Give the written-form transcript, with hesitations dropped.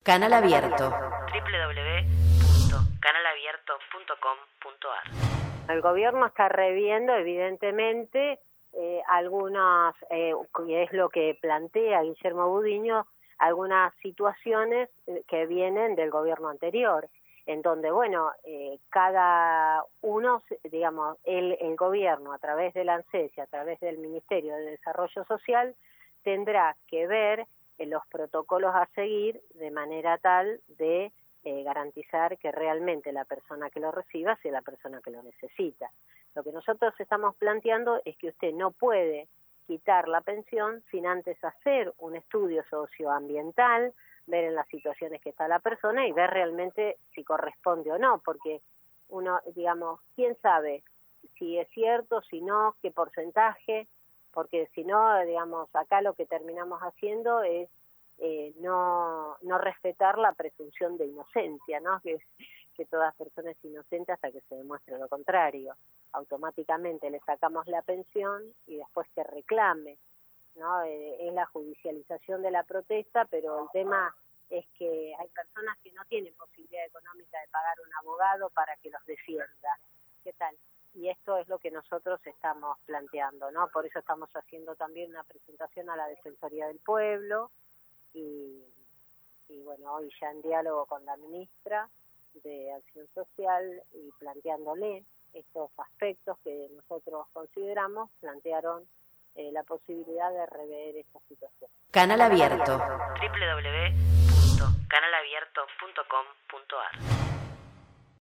Canal Abierto. www.canalabierto.com.ar. El gobierno está reviendo, evidentemente, algunas, y es lo que plantea Guillermo Budiño, algunas situaciones que vienen del gobierno anterior, en donde, bueno, cada uno, digamos, el gobierno, a través del ANSES y a través del Ministerio de Desarrollo Social, tendrá que ver los protocolos a seguir de manera tal de garantizar que realmente la persona que lo reciba sea la persona que lo necesita. Lo que nosotros estamos planteando es que usted no puede quitar la pensión sin antes hacer un estudio socioambiental, ver en las situaciones que está la persona y ver realmente si corresponde o no, porque uno, digamos, ¿quién sabe si es cierto, si no, qué porcentaje? Porque si no, digamos, acá lo que terminamos haciendo es no respetar la presunción de inocencia, ¿no? Que toda persona es inocente hasta que se demuestre lo contrario. Automáticamente le sacamos la pensión y después que reclame, ¿no? Es la judicialización de la protesta, pero el tema es que hay personas que no tienen posibilidad económica de pagar un abogado para que los defienda. ¿Qué tal? Y esto es lo que nosotros estamos planteando, ¿no? Por eso estamos haciendo también una presentación a la Defensoría del Pueblo y bueno, hoy ya en diálogo con la ministra de Acción Social y planteándole estos aspectos que nosotros consideramos, plantearon la posibilidad de rever esta situación. Canal Abierto. www.canalabierto.com.ar